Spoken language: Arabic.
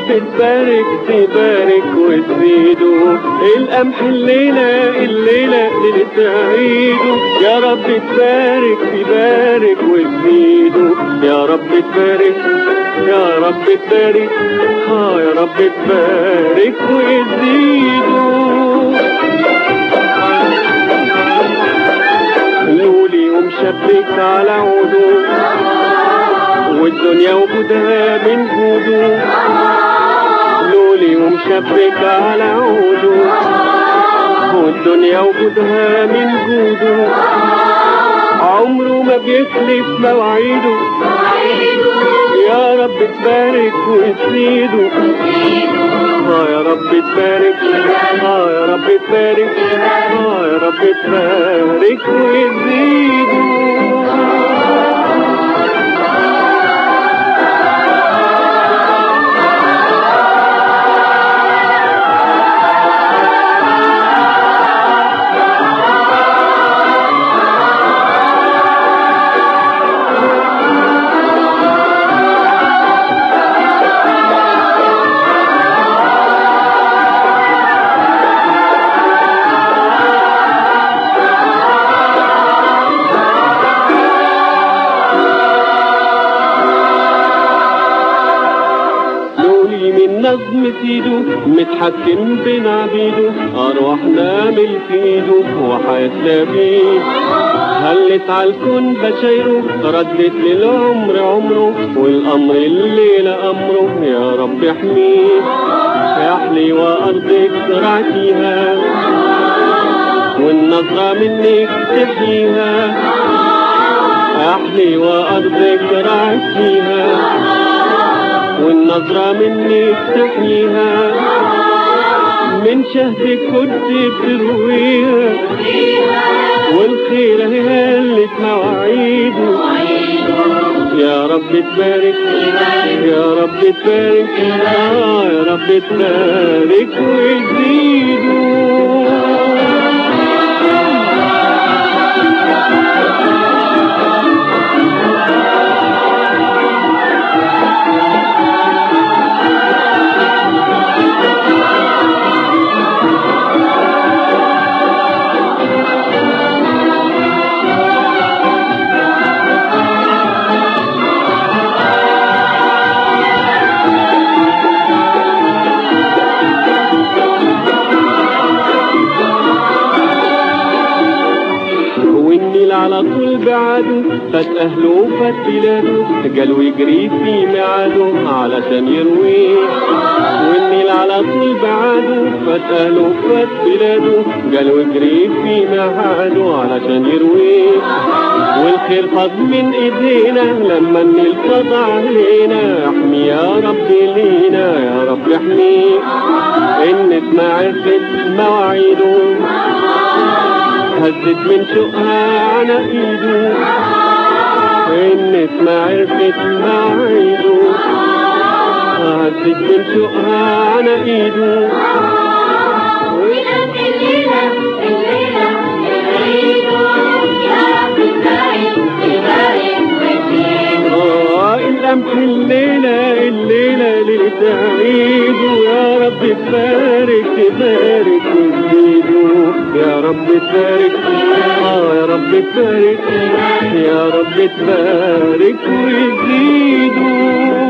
تبارك تبارك وتزيدوا القمح الليلة ليلة عيده. يا رب تبارك تبارك وتزيدوا يا رب تبارك يا رب تبارك يا رب تبارك وتزيدوا. لولي ومشبك على عوده والدنيا وجودها من جوده. لولي ومشبك على عوده والدنيا وجودها من جوده. عمره ما بيخلف مواعيده. يا رب تبارك وتزيده يا رب تبارك يا رب تبارك يا رب تبارك وتزيده. نظم سيده متحكم بين عبيده. أرواحنا ملك ايده وحياتنا بيه. هلت عالكون بشايره ردت للعمر عمره والأمر الليلة أمره. يا رب احميه يحلي وأرضك زرعتيها والنظرة منك تحييها. احلي وأرضك زرعتيها والنظرة منك تحييها. من شهدك كنت بترويها والخير هي اللي مواعيده. يا رب تبارك يا رب تبارك يا رب تبارك وتزيده. على طول بعده فات أهله وفات بلاده. قالوا يجري في ميعاده علشان يرويه. والنيل على طول بعده فات أهله وفات بلاده. قالوا يجري في ميعاده علشان يرويه. والخير فاض من ايدينا لما النيل فاض علينا. احمي يا رب لينا يا رب احميه. النسمة عرفت مواعيده هزت من شوقها على ايده. النسمة عرفت مواعيده هزت من شوقها على ايده. ولاد الليلة عيده يا رب تبارك تبارك وتزيده. القمح الليلة ليلة عيده. يا رب تبارك تبارك وتزيده يا رب تبارك يا رب تبارك يا رب تبارك وتزيده.